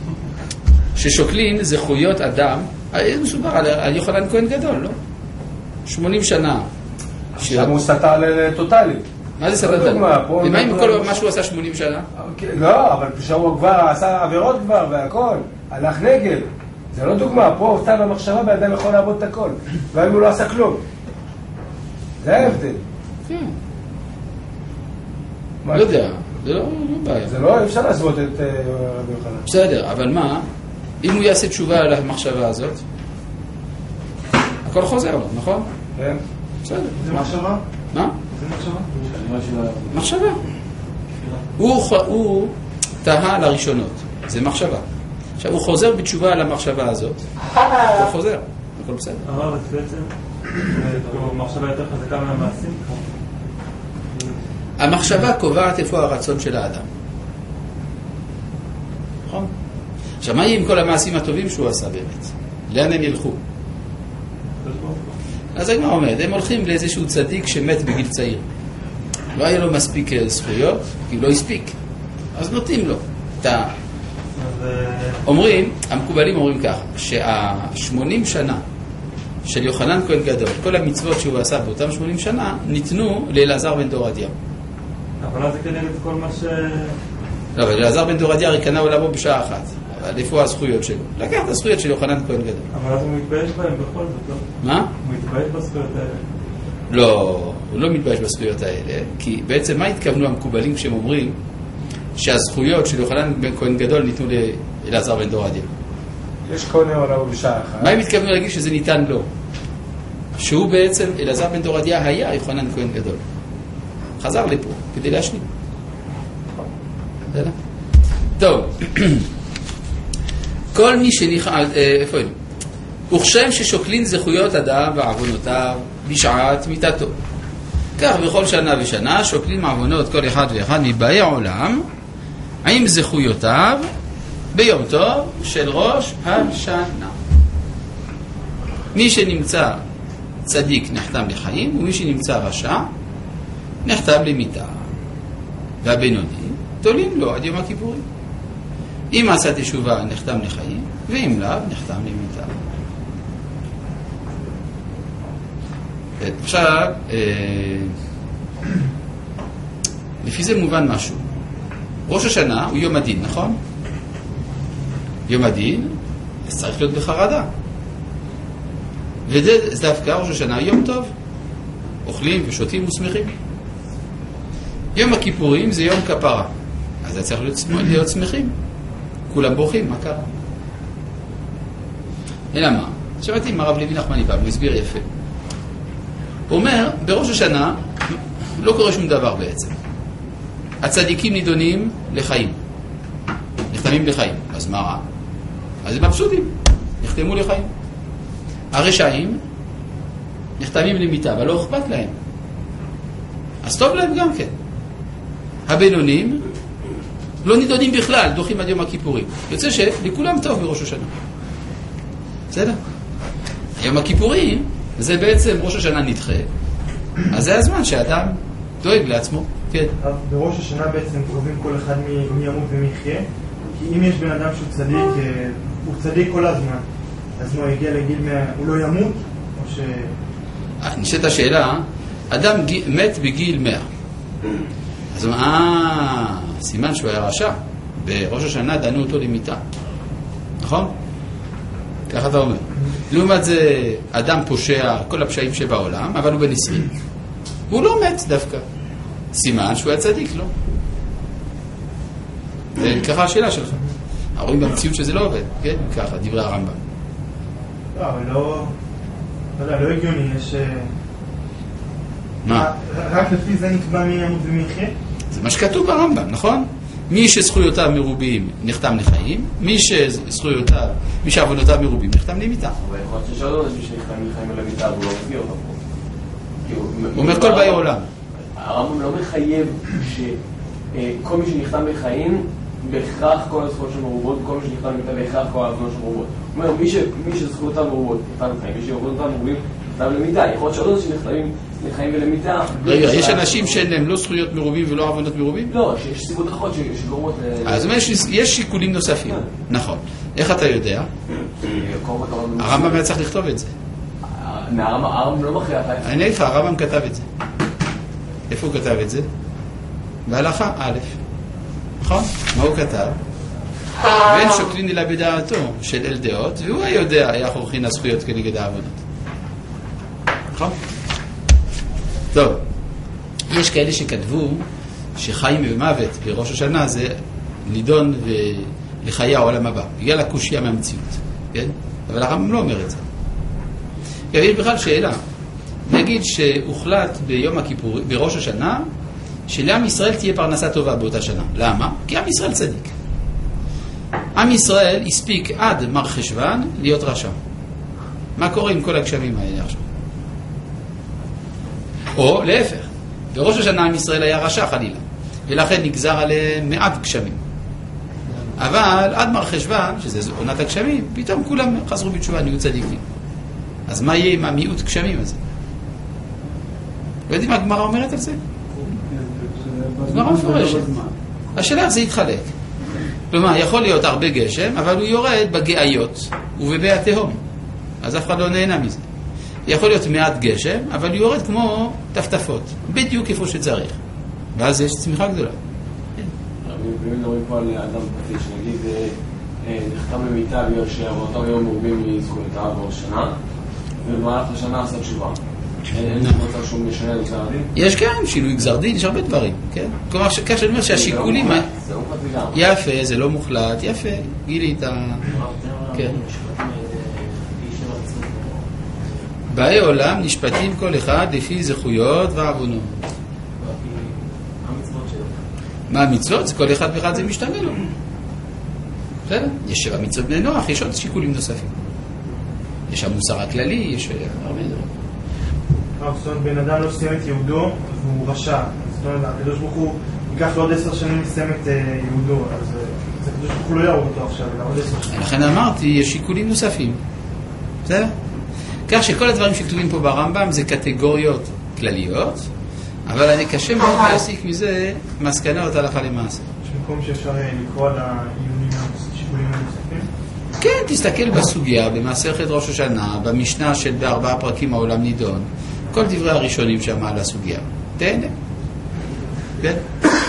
ששוקלין זכויות אדם, זה מסובר על יוחנן כהן גדול, לא? 80 שנה. שם הוא סטה לטוטלי. מה זה סטה? ומה אם כל מה שהוא עשה 80 שנה? לא, אבל שהוא כבר עשה עבירות כבר והכל, הלך נגד. זה לא דוגמה, פה הופתע במחשבה באדם יכול לעבוד את הכל, ואם הוא לא עשה כלום. זה ההבדל. כן. לא יודע, זה לא בעיה. זה לא, אפשר לעשות את רבי יוחנן. בסדר, אבל מה? אם הוא יעשה תשובה על המחשבה הזאת, הכל חוזר לו, נכון? כן. בסדר. זה מחשבה? מה? זה מחשבה? מחשבה. הוא תהה על הראשונות, זה מחשבה. עכשיו הוא חוזר בתשובה על המחשבה הזאת, הוא חוזר, הכל בסדר. הרב, אז בעצם מחשבה יותר חזקה מהמעשים? המחשבה קובעת איפה הרצון של האדם. נכון? עכשיו מה יהיה עם כל המעשים הטובים שהוא עשה באמת? לאן הם ילכו? אז הגמרא אומרת, הם הולכים לאיזשהו צדיק שמת בגיל צעיר. לא היה לו מספיק זכויות, כי הוא לא הספיק. אז נותנים לו. אומרים, המקובלים אומרים ככה, שה-80 שנה של יוחנן כהן גדול, כל המצוות שהוא עשה באותם 80 שנה, ניתנו לאלעזר בן דורדיה. אבל אז זה כנגד כל מה ש... לא, אבל אלעזר בן דורדיה הרי קנה עולמו בשעה אחת. אבל איפה הזכויות שלו? לקח את הזכויות של יוחנן כהן גדול. אבל אז הוא מתבייש בהם בכל זאת, לא? מה? הוא מתבייש בזכויות האלה. לא, הוא לא מתבייש בזכויות האלה, כי בעצם מה התכוונו המקובלים כשהם אומרים שהזכויות של יוחנן כהן גדול ניתנו לאלעזר בן דורדיה? יש קונה עולמו בשעה אחת. מה הם התכוונו להגיד שזה ניתן לו? שהוא בעצם, אלעזר בן דורדיה היה יוחנן כהן גדול. חזר לפה כדי להשלים. טוב. כל מי שניחל, איפה היינו? וכשם ששוקלין זכויות אדם ועוונותיו בשעת מיתתו. כך בכל שנה ושנה שוקלים עוונות כל אחד ואחד מבאי העולם עם זכויותיו ביום טוב של ראש השנה. מי שנמצא צדיק נחתם לחיים, ומי שנמצא רשע נחתם למיתה. והבינוני תולים לו עד יום הכיפורים. אם עשה תשובה נחתם לחיים, ואם לאו נחתם למיתה. עכשיו לפי זה מובן משהו. ראש השנה הוא יום הדין, נכון? יום הדין, אז צריך להיות בחרדה. וזה דווקא ראש השנה יום טוב. אוכלים ושותים ושמחים. יום הכיפורים זה יום כפרה. אז זה צריך להיות שמחים. כולם בורחים, מה קרה? אלא מה? שמעתי עם הרב לוי נחמני פעם, הוא הסביר יפה. הוא אומר, בראש השנה לא קורה שום דבר בעצם. הצדיקים נידונים לחיים. נחתמים לחיים. אז מה רע? אז הם מבסוטים. נחתמו לחיים. הרשעים נחתמים למיטה, אבל לא אכפת להם. אז טוב להם גם כן. הבינונים לא נידונים בכלל, דוחים עד יום הכיפורים. יוצא שלכולם טוב בראש השנה. בסדר? יום הכיפורים זה בעצם ראש השנה נדחה. אז זה הזמן שהאדם דואג לעצמו. כן. בראש השנה בעצם קרובים כל אחד מי ימות ומי יחיה. כי אם יש בן אדם שהוא צדיק, הוא צדיק כל הזמן. אז הוא הגיע לגיל 100, הוא לא ימות? או ש... נשאלת השאלה, אדם מת בגיל 100. אז הוא אומר, סימן שהוא היה רשע. בראש השנה דנו אותו למיטה. נכון? ככה אתה אומר. לעומת זה, אדם פושע כל הפשעים שבעולם, אבל הוא בן 20. והוא לא מת דווקא. סימן שהוא היה צדיק, לא? זה ככה השאלה שלך. רואים במציאות שזה לא עובד, כן? ככה, דברי הרמב"ם. לא, אבל לא הגיוני, יש... מה? רק לפי זה נקבע מי ימות ומי יחיה? זה מה שכתוב ברמב"ם, נכון? מי שזכויותיו מרובים נחתם לחיים, מי שעוונותיו מרובים נחתם למיטה. אבל יכול להיות ששאלו אנשים שנחתם לחיים ולמיטה, והוא לא מפגיע אותם פה. הוא אומר כל באי עולם. הרמב"ם לא מחייב שכל מי שנחתם לחיים, בהכרח כל הזכויות של מרובות, כל מי שנכתב למיטה בהכרח כל הזכויות של מרובות. הוא אומר, מי שזכויותיו מרובות נכתב לחיים, מי שעוונותיו מרובים נכתב למיטה. יכול להיות שעוד אנשים נכתבים לחיים ולמיטה. רגע, יש אנשים שאין להם לא זכויות מרובים ולא עוונות מרובים? לא, שיש סיבות אחרות שגורמות... אז זאת אומרת, יש שיקולים נוספים. נכון. איך אתה יודע? הרמב"ם היה צריך לכתוב את זה. הרמב"ם לא מכריע. אני אגיד לך, הרמב"ם כתב את זה. איפה הוא כתב את זה? בהלכה א'. נכון? מה הוא כתב? ואין שוקלין אלא בדעתו של אל דעות, והוא יודע היה חורכין הזכויות כנגד העבודות. נכון? טוב, יש כאלה שכתבו שחיים ומוות בראש השנה זה לידון לחיי העולם הבא. בגלל הקושיה מהמציאות, כן? אבל הרמב"ם לא אומר את זה. יש בכלל שאלה. נגיד שהוחלט ביום הכיפור, בראש השנה, שלעם ישראל תהיה פרנסה טובה באותה שנה. למה? כי עם ישראל צדיק. עם ישראל הספיק עד מר חשוון להיות רשע. מה קורה עם כל הגשמים האלה עכשיו? או להפך, בראש השנה עם ישראל היה רשע חלילה, ולכן נגזר עליהם מעט גשמים. אבל עד מר חשוון, שזה עונת הגשמים, פתאום כולם חזרו בתשובה, נהיו צדיקים. אז מה יהיה עם המיעוט גשמים הזה? יודעים מה הגמרא אומרת על זה? גמרא מפורשת. השאלה איך זה יתחלק. כלומר, יכול להיות הרבה גשם, אבל הוא יורד בגאיות ובבי התהום. אז אף אחד לא נהנה מזה. יכול להיות מעט גשם, אבל הוא יורד כמו טפטפות, בדיוק איפה שצריך. ואז יש צמיחה גדולה. אם מדברים פה על אדם פרטי, שנגיד נחתם למיטה בגלל שעבודתו יום מרובים מזכויותיו בראש שנה, ובמהלך השנה עשה תשובה. אין מצב שהוא משנה את גזר דין? יש כן, שינוי גזר דין, יש הרבה דברים, כן? כלומר, כך שאני אומר שהשיקולים... זה לא מוחלט לגמרי. יפה, זה לא מוחלט, יפה, גילי את ה... כן. באי עולם נשפטים כל אחד לפי זכויות ועוונות. מה המצוות? כל אחד ואחד זה משתנה לו. בסדר? יש 7 מצוות בני נוח, יש עוד שיקולים נוספים. יש המוסר הכללי, יש הרבה דברים. זאת אומרת, בן אדם לא סיים את יהודו, והוא רשע. זאת אומרת, הקדוש ברוך הוא ייקח לו עוד 10 שנים לסיים את יהודו, אז הקדוש ברוך הוא לא יהרוג אותו עכשיו, אלא עוד 10 שנים. לכן אמרתי, יש שיקולים נוספים. בסדר? כך שכל הדברים שכתובים פה ברמב"ם זה קטגוריות כלליות, אבל אני קשה מאוד להסיק מזה מסקנות הלכה למעשה. יש מקום שאפשר לקרוא על השיקולים הנוספים? כן, תסתכל בסוגיה, במסכת ראש השנה, במשנה של ב4 פרקים העולם נידון, כל דברי הראשונים שם על הסוגיה. תהנה. כן?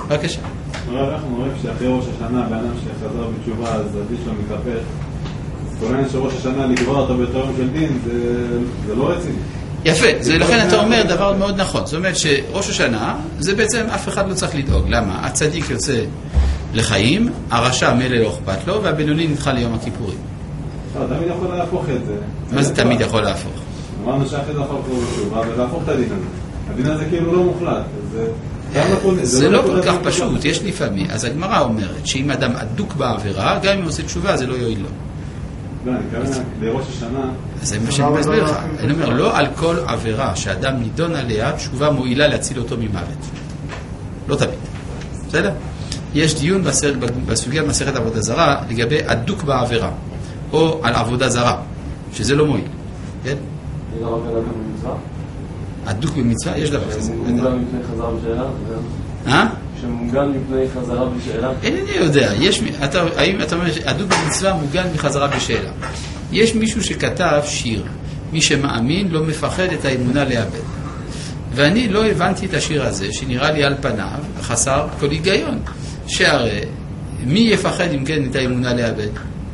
בבקשה. אנחנו רואים שאחרי ראש השנה, באדם שחזר בתשובה, אז הדין שלו מתהפך. אז כל העניין של ראש השנה לקבוע אותו באותו יום של דין, זה לא רציני. יפה, לכן אתה אומר דבר מאוד נכון. זאת אומרת שראש השנה, זה בעצם אף אחד לא צריך לדאוג. למה? הצדיק יוצא לחיים, הרשע מלא לא אכפת לו, והבינוני נדחה ליום הכיפורים. תמיד יכול להפוך את זה. מה זה תמיד יכול להפוך? אמרנו שאחרי זה יכול לתשובה ולהפוך את הדין הזה. הדין הזה כאילו לא מוחלט. זה לא כל כך פשוט, יש לפעמים. אז הגמרא אומרת שאם אדם אדוק בעבירה, גם אם הוא עושה תשובה זה לא יועיל לו. לא, אני מתכוון לראש השנה. אז זה מה שאני מסביר לך. אני אומר, לא על כל עבירה שאדם נידון עליה, תשובה מועילה להציל אותו ממוות. לא תמיד. בסדר? יש דיון בסוגיה במסכת עבודה זרה לגבי אדוק בעבירה, או על עבודה זרה, שזה לא מועיל. כן? יש דבר כזה במצווה? אדוק במצווה? יש דבר כזה. שמוגן מפני חזרה בשאלה? שמוגן מפני חזרה בשאלה? אינני יודע. האם אתה אומר שאדוק במצווה מוגן מחזרה בשאלה? יש מישהו שכתב שיר, מי שמאמין לא מפחד את האמונה לאבד. ואני לא הבנתי את השיר הזה, שנראה לי על פניו חסר כל היגיון. שהרי מי יפחד אם כן את האמונה לאבד?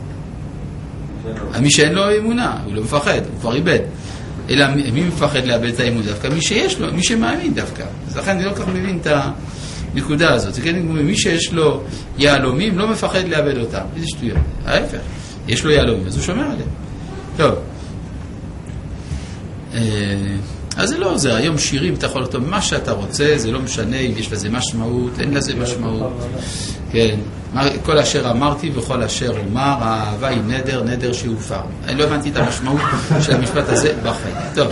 מי שאין לו אמונה, הוא לא מפחד, הוא כבר איבד. אלא מי מפחד לאבד את האמונה? דווקא מי שיש לו, מי שמאמין דווקא. אז לכן אני לא כך מבין את הנקודה הזאת. כן, מי שיש לו יהלומים לא מפחד לאבד אותם. איזה שטויות. ההפך, יש לו יהלומים, אז הוא שומר עליהם. טוב. אז זה לא עוזר, היום שירים אתה יכול לכתוב מה שאתה רוצה, זה לא משנה אם יש לזה משמעות, אין לזה משמעות. כן, כל אשר אמרתי וכל אשר אומר, האהבה היא נדר, נדר שיופר. אני לא הבנתי את המשמעות של המשפט הזה בחיים. טוב.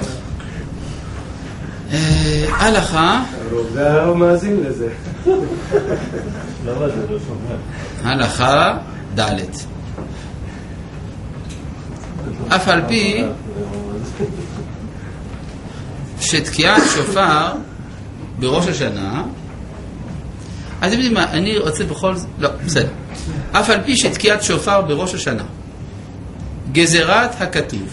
הלכה. זה לא מאזין לזה. הלכה ד' אף על פי שתקיעת שופר בראש השנה, אז אתם יודעים מה, אני רוצה בכל זאת, לא, בסדר. אף על פי שתקיעת שופר בראש השנה, גזירת הכתוב,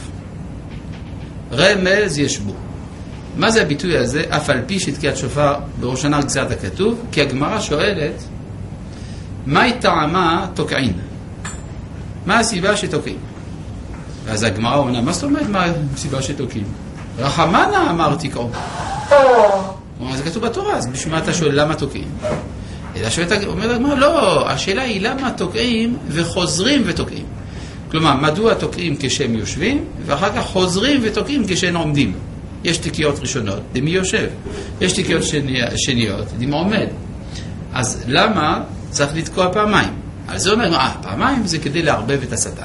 רמז יש בו. מה זה הביטוי הזה, אף על פי שתקיעת שופר בראש השנה גזירת הכתוב? כי הגמרא שואלת, מהי טעמה תוקעין? מה הסיבה שתוקעים? ואז הגמרא עונה, מה זאת אומרת מה הסיבה שתוקעים? רחמנה אמר תקעו. זה כתוב בתורה, אז בשביל מה אתה שואל למה תוקעים? אלא אומרת הגמרא, לא, השאלה היא למה תוקעים וחוזרים ותוקעים. כלומר, מדוע תוקעים כשהם יושבים, ואחר כך חוזרים ותוקעים כשהם עומדים. יש תקיעות ראשונות, דמי יושב. יש תקיעות שניות, דמי עומד. אז למה צריך לתקוע פעמיים? אז זה אומר, פעמיים זה כדי לערבב את השטן.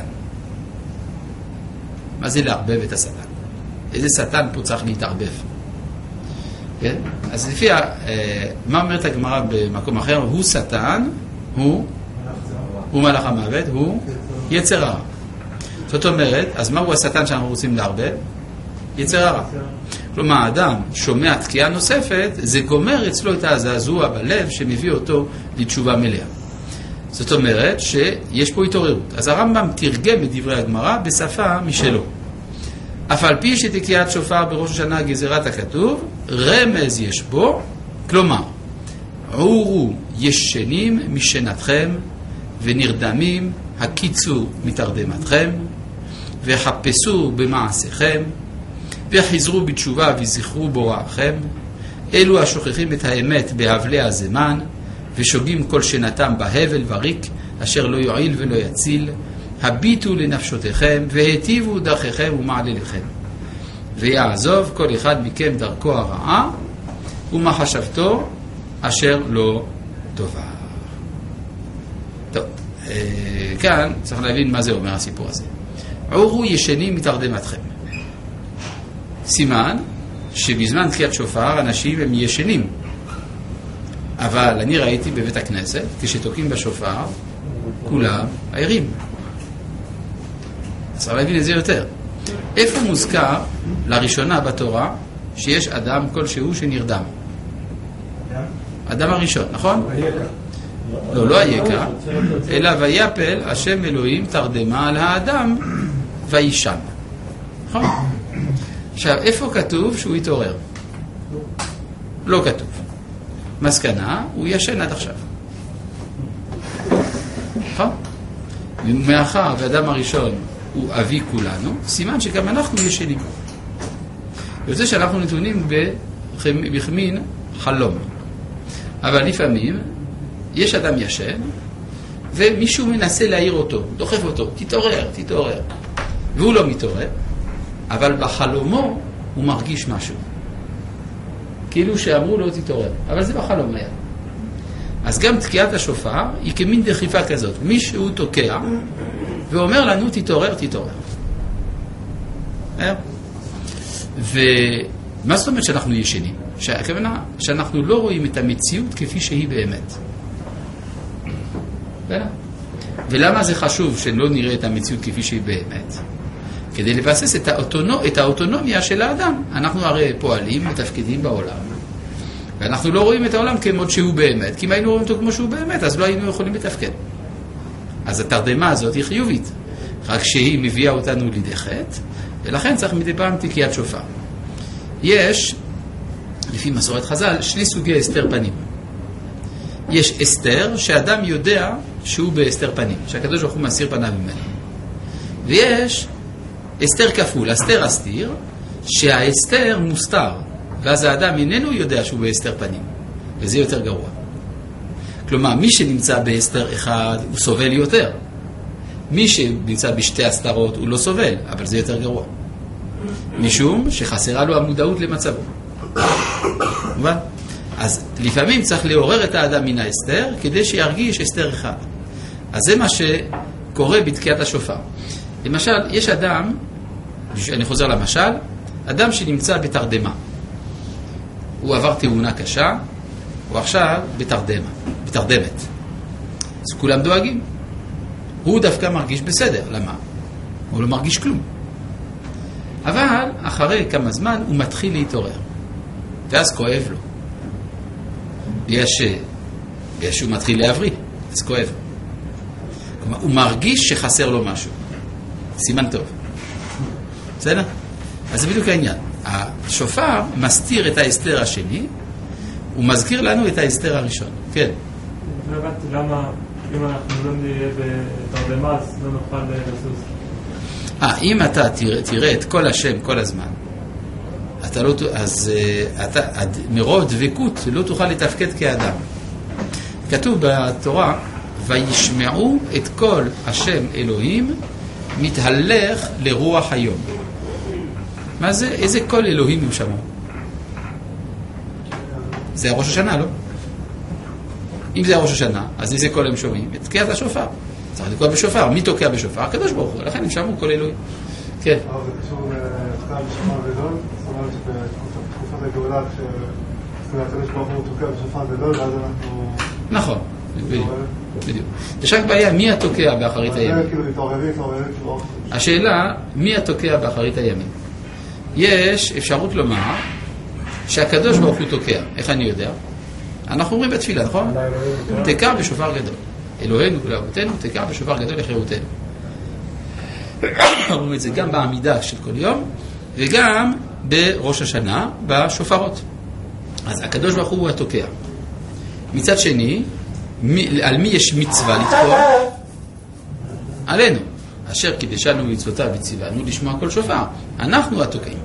מה זה לערבב את השטן? איזה שטן פה צריך להתערבב? כן? אז לפי, מה אומרת הגמרא במקום אחר? הוא שטן, הוא מלאך המוות, הוא יצר הרע. זאת אומרת, אז מהו השטן שאנחנו רוצים לערבב? יצר הרע. כלומר, האדם שומע תקיעה נוספת, זה גומר אצלו את הזעזוע בלב שמביא אותו לתשובה מלאה. זאת אומרת שיש פה התעוררות. אז הרמב"ם תרגם את דברי הגמרא בשפה משלו. אף על פי שתקיעת שופר בראש השנה גזירת הכתוב, רמז יש בו, כלומר, עורו ישנים משנתכם ונרדמים הקיצו מתרדמתכם וחפשו במעשיכם וחזרו בתשובה וזכרו בוראכם, אלו השוכחים את האמת בהבלי הזמן ושוגים כל שנתם בהבל וריק אשר לא יועיל ולא יציל, הביטו לנפשותיכם והטיבו דרכיכם ומעלליכם ויעזוב כל אחד מכם דרכו הרעה ומחשבתו אשר לא טובה. טוב, כאן צריך להבין מה זה אומר הסיפור הזה. עורו ישנים מתרדמתכם. סימן שבזמן תקיעת שופר אנשים הם ישנים, אבל אני ראיתי בבית הכנסת כשתוקעים בשופר כולם ערים. צריך להבין את זה יותר. איפה מוזכר לראשונה בתורה שיש אדם כלשהו שנרדם? אדם הראשון, נכון? לא היקה, אלא ויפל השם אלוהים תרדמה על האדם וישן. נכון? עכשיו, איפה כתוב שהוא יתעורר? לא כתוב. מסקנה, הוא ישן עד עכשיו. נכון? ומאחר והאדם הראשון הוא אבי כולנו, סימן שגם אנחנו ישנים. יוצא שאנחנו נתונים בחמין חלום. אבל לפעמים יש אדם ישן, ומישהו מנסה להעיר אותו, דוחף אותו, תתעורר, תתעורר. והוא לא מתעורר, אבל בחלומו הוא מרגיש משהו. כאילו שאמרו לו תתעורר, אבל זה בחלום היה. אז גם תקיעת השופר היא כמין דחיפה כזאת. מישהו תוקע ואומר לנו תתעורר, תתעורר. ומה זאת אומרת שאנחנו ישנים? הכוונה שאנחנו לא רואים את המציאות כפי שהיא באמת. ולמה זה חשוב שלא נראה את המציאות כפי שהיא באמת? כדי לבסס את האוטונומיה של האדם. אנחנו הרי פועלים מתפקדים בעולם, ואנחנו לא רואים את העולם כמות שהוא באמת, כי אם היינו רואים אותו כמו שהוא באמת, אז לא היינו יכולים לתפקד. אז התרדמה הזאת היא חיובית, רק שהיא מביאה אותנו לידי חטא, ולכן צריך מדי פעם תקיעת שופר. יש, לפי מסורת חז"ל, שני סוגי הסתר פנים. יש הסתר שאדם יודע שהוא בהסתר פנים, שהקדוש ברוך הוא מסיר פניו ממנו. ויש הסתר כפול, הסתר הסתיר, שההסתר מוסתר, ואז האדם איננו יודע שהוא בהסתר פנים, וזה יותר גרוע. כלומר, מי שנמצא בהסתר אחד הוא סובל יותר. מי שנמצא בשתי הסתרות הוא לא סובל, אבל זה יותר גרוע. משום שחסרה לו המודעות למצבו. מובן? אז לפעמים צריך לעורר את האדם מן ההסתר, כדי שירגיש הסתר אחד. אז זה מה שקורה בתקיעת השופר. למשל, יש אדם, אני חוזר למשל, אדם שנמצא בתרדמה. הוא עבר תאונה קשה, הוא עכשיו בתרדמת. אז כולם דואגים. הוא דווקא מרגיש בסדר. למה? הוא לא מרגיש כלום. אבל אחרי כמה זמן הוא מתחיל להתעורר. ואז כואב לו. בגלל שהוא מתחיל להבריא, אז כואב. כלומר, הוא מרגיש שחסר לו משהו. סימן טוב. בסדר? אז זה בדיוק העניין. השופר מסתיר את ההסתר השני, הוא מזכיר לנו את ההסתר הראשון. כן. לא הבנתי למה, אם אנחנו לא נהיה בתרדמה, אז לא נוכל לזוז. אם אתה תראה את כל השם כל הזמן, אז מרוב דבקות לא תוכל לתפקד כאדם. כתוב בתורה, וישמעו את כל השם אלוהים מתהלך לרוח היום. מה זה? איזה כל אלוהים הם שמעו? זה הראש השנה, לא? אם זה הראש השנה, אז איזה כל הם שומעים? את תקיעת השופר. צריך לתקוע בשופר. מי תוקע בשופר? הקדוש ברוך הוא. לכן הם שמעו כל אלוהים. כן. אבל זה קשור לתקיעה בשופר גדול. זאת אומרת שבתקופת הגאולה, כשהקדוש ברוך הוא תוקע בשופר גדול, ואז אנחנו... נכון. בדיוק. יש רק בעיה, מי התוקע באחרית הימים? זה כאילו התעוררי. השאלה, מי התוקע באחרית הימים? יש אפשרות לומר שהקדוש ברוך הוא תוקע. איך אני יודע? אנחנו אומרים בתפילה, נכון? תקע בשופר גדול. אלוהינו ולאבותינו, תקע בשופר גדול לחירותנו. אומרים את זה גם בעמידה של כל יום, וגם בראש השנה, בשופרות. אז הקדוש ברוך הוא התוקע. מצד שני, על מי יש מצווה לתקוע? עלינו. אשר קידשנו מצוותיו וציוונו לשמוע כל שופר. אנחנו התוקעים.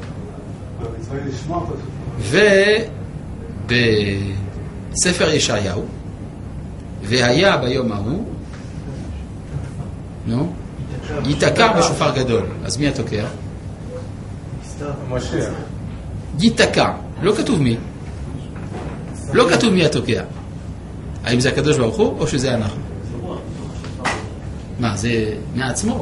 ובספר ישעיהו, והיה ביום ההוא, ייתקע בשופר גדול. אז מי התוקע? משיח. ייתקע. לא כתוב מי. לא כתוב מי התוקע. האם זה הקדוש ברוך הוא או שזה אנחנו? מה, זה מעצמו?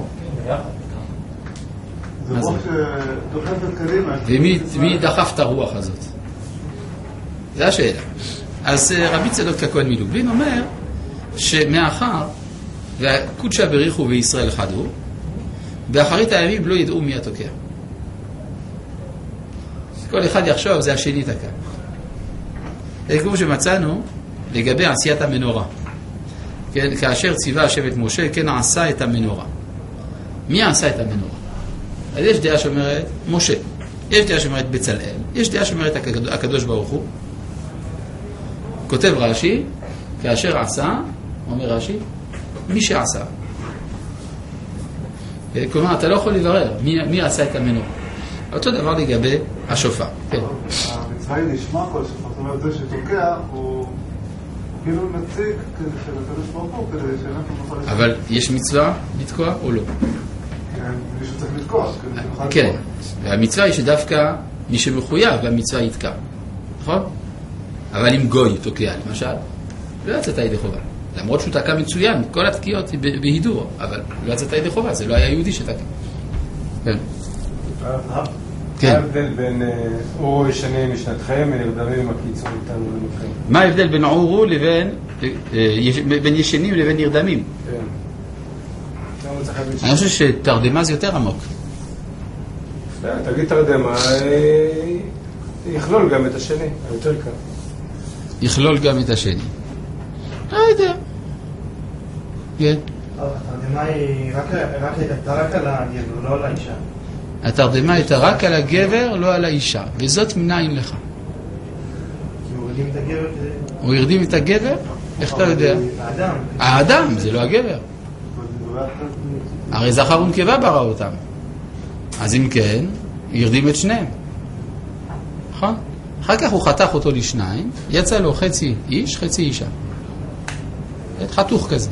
זה רוח שדוחפת קדימה. ומי דחף את הרוח הזאת? זה השאלה. אז רבי צדוק הכהן מלובלין אומר שמאחר והקודשא בריחו וישראל חדו, באחרית הימים לא ידעו מי התוקע. כל אחד יחשוב זה השני תקע. זה כמו שמצאנו לגבי עשיית המנורה. כן, כאשר ציווה שבט משה, כן עשה את המנורה. מי עשה את המנורה? אז יש דעה שאומרת משה, יש דעה שאומרת בצלאל, יש דעה שאומרת הקדוש ברוך הוא. כותב רש"י, כאשר עשה, אומר רש"י, מי שעשה. כלומר, אתה לא יכול לברר מי עשה את המנורה. אותו דבר לגבי השופר. כן. המצווה היא נשמע כל שופר, זאת אומרת, זה שתוקע הוא כאילו נציג של הקדוש ברוך הוא, כדי שאנחנו נוכל לשמוע. אבל יש מצווה לתקוע או לא? כן, מישהו צריך לתקוע. כן, והמצווה היא שדווקא מי שמחויב והמצווה יתקע. נכון? אבל אם גוי תוקע, למשל, לא יצאת ידי חובה. למרות שהוא תקע מצוין, כל התקיעות בהידור, אבל לא יצאת ידי חובה, זה לא היה יהודי שתקע. כן. מה ההבדל בין אורו ישנה משנתכם ונרדמים עם הקיצור איתנו ומתכם? מה ההבדל בין אורו לבין ישנים לבין נרדמים? כן. אני חושב שתרדמה זה יותר עמוק. תגיד תרדמה, יכלול גם את השני, היותר קל. יכלול גם את השני. לא יודע. כן. התרדמה היא רק על הגבר, לא על האישה. התרדמה הייתה רק על הגבר, לא על האישה. וזאת מנין לך. כי הוא הרדים את הגבר כדי... הוא הרדים את הגבר? איך אתה יודע? האדם. האדם, זה לא הגבר. הרי זכר ונקבה ברא אותם. אז אם כן, הרדים את שניהם. נכון? אחר כך הוא חתך אותו לשניים, יצא לו חצי איש, חצי אישה. חתוך כזה.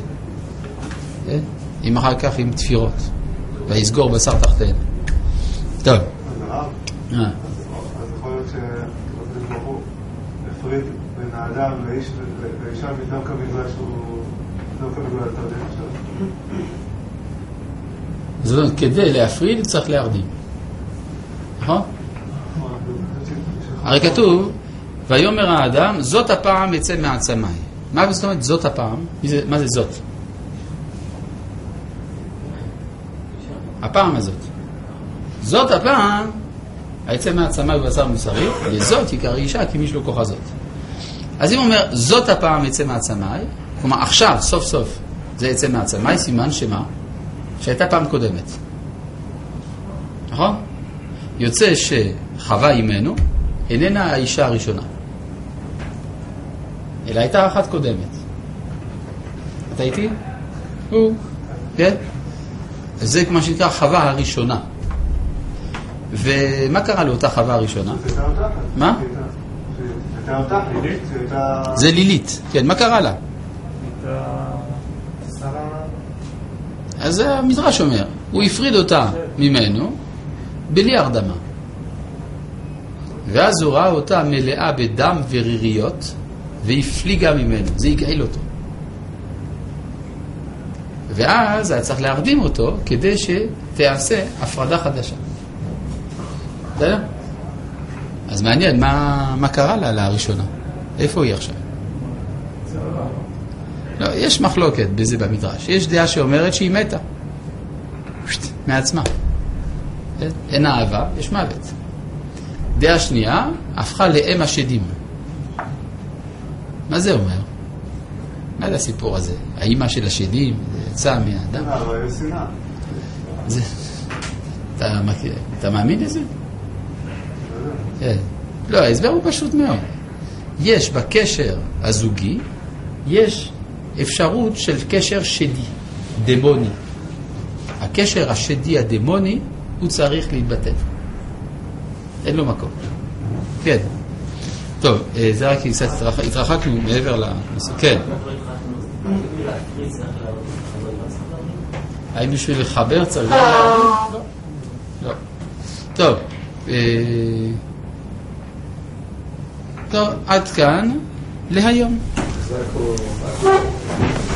עם אחר כך עם תפירות. ויסגור בשר תחתיהם. טוב. אז יכול להיות שהקדוש ברוך הוא הפריד בין האדם לאישה דווקא בגלל שהוא דווקא בגלל התרדמה שלו. זאת אומרת, כדי להפריד צריך להרדים. נכון? הרי כתוב, ויאמר האדם, זאת הפעם יצא מעצמי. מה זאת אומרת זאת הפעם? מה זה זאת? הפעם הזאת. זאת הפעם, היצא מעצמי ובשר מוסרי, לזאת יקרא אישה, כי מי שלא כוחה זאת. אז אם אומר, זאת הפעם יצא מעצמי, כלומר עכשיו, סוף סוף, זה יצא מעצמי, סימן שמה? שהייתה פעם קודמת. נכון? יוצא שחווה אימנו, איננה האישה הראשונה. אלא הייתה אחת קודמת. אתה איתי? הוא. כן? זה כמו שנקרא חווה הראשונה. ומה קרה לאותה חווה הראשונה? מה? זה לילית. כן, מה קרה לה? אז המדרש אומר, הוא הפריד אותה ממנו בלי הרדמה. ואז הוא ראה אותה מלאה בדם וריריות והפליגה ממנו. זה יגעיל אותו. ואז היה צריך להרדים אותו כדי שתעשה הפרדה חדשה. בסדר? אז מעניין, מה קרה לה לראשונה? איפה היא עכשיו? לא, יש מחלוקת בזה במדרש. יש דעה שאומרת שהיא מתה. מעצמה. אין אהבה, יש מוות. דעה שנייה, הפכה לאם השדים. מה זה אומר? מה זה הסיפור הזה? האמא של השדים, זה יצא מהאדם. אבל יש שנאה. אתה מאמין לזה? כן. לא, ההסבר הוא פשוט מאוד. יש בקשר הזוגי, יש אפשרות של קשר שדי, דמוני. הקשר השדי הדמוני הוא צריך להתבטל. אין לו מקום. כן. טוב, זה רק קצת התרחקנו מעבר לנושא. כן. האם בשביל לחבר צריך? לא. טוב. טוב, עד כאן להיום.